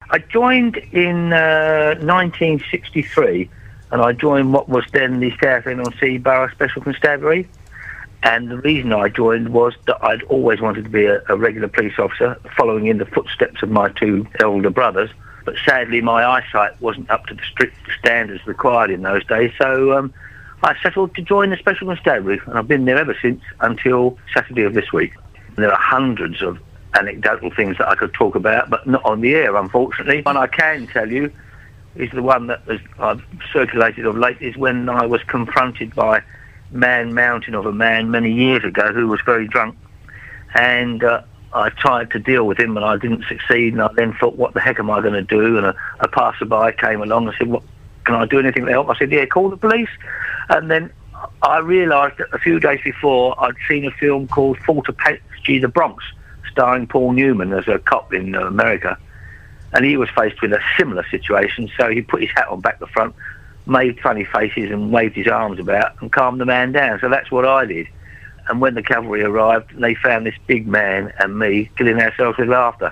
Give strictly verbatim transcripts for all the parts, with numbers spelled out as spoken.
I joined in uh, nineteen sixty-three, and I joined what was then the Southend-on-Sea Borough Special Constabulary. And the reason I joined was that I'd always wanted to be a, a regular police officer, following in the footsteps of my two elder brothers. But sadly, my eyesight wasn't up to the strict standards required in those days, so um, I settled to join the Special Constabulary, and I've been there ever since, until Saturday of this week. And there are hundreds of anecdotal things that I could talk about, but not on the air, unfortunately. One I can tell you is the one that was, I've circulated of late, is when I was confronted by Man Mountain of a man many years ago who was very drunk, and uh, I tried to deal with him and I didn't succeed, and I then thought, what the heck am I going to do? And a, a passerby came along and said, what, can I do anything to help? I said, yeah, call the police. And then I realised that a few days before I'd seen a film called Fort Apache, the Bronx, starring Paul Newman as a cop in uh, America, and he was faced with a similar situation, so he put his hat on back the front, made funny faces and waved his arms about and calmed the man down. So that's what I did. And when the cavalry arrived, they found this big man and me killing ourselves with laughter.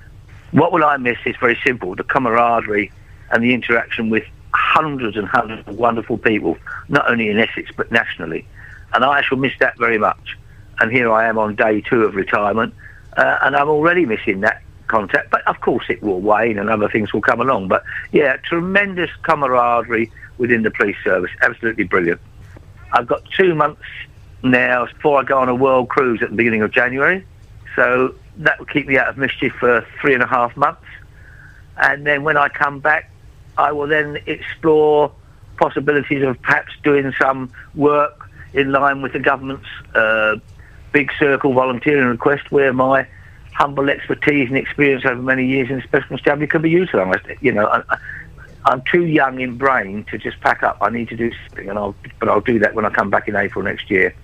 What will I miss is very simple: the camaraderie and the interaction with hundreds and hundreds of wonderful people, not only in Essex but nationally. And I shall miss that very much. And here I am on day two of retirement, uh, and I'm already missing that contact. But of course it will wane and other things will come along. But yeah, tremendous camaraderie within the police service. Absolutely brilliant. I've got two months now before I go on a world cruise at the beginning of January, so that will keep me out of mischief for three and a half months, and then when I come back I will then explore possibilities of perhaps doing some work in line with the government's uh, big circle volunteering request, where my humble expertise and experience over many years in the Special Constabulary can be utilised. You know, I, I'm too young in brain to just pack up. I need to do something, and I'll, but I'll do that when I come back in April next year.